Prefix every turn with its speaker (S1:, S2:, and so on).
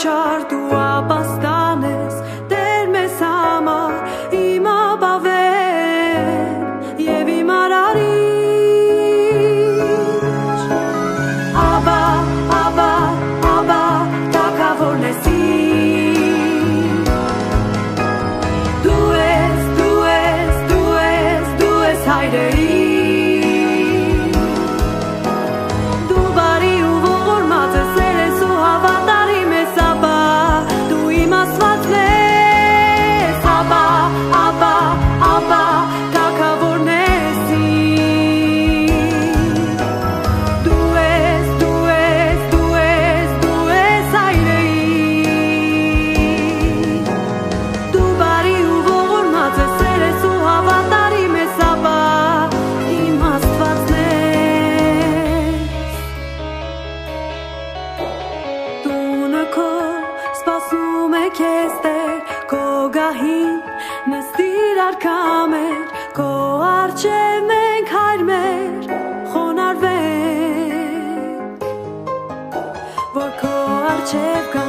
S1: Չար դու ապաստանես Տեր մեզ համար իմ ապավեր և իմ արարիչ Աբա, աբա, աբա, թագավորն ես իմ Դու ես, դու ես, դու ես, դու ես հայրը իմ Դու բարի ու ողորմած ես սերես ու հավատարիմ ես Աբա Դու իմ Աստվածն ես Աբա, աբա, աբա, թագավորն ես իմ Դու ես, դու ես, դու ես, դու ես հայրը իմ Դու բարի ու ողորմած ես սերես ու հավատարիմ ես Աբա Իմ Աստվածն ես Տունը քո սպասում է քեզ Տեր Քո գահին նստիր արքա մեր Քո առջև մենք հայր մեր խոնարհվենք Որ քո առջև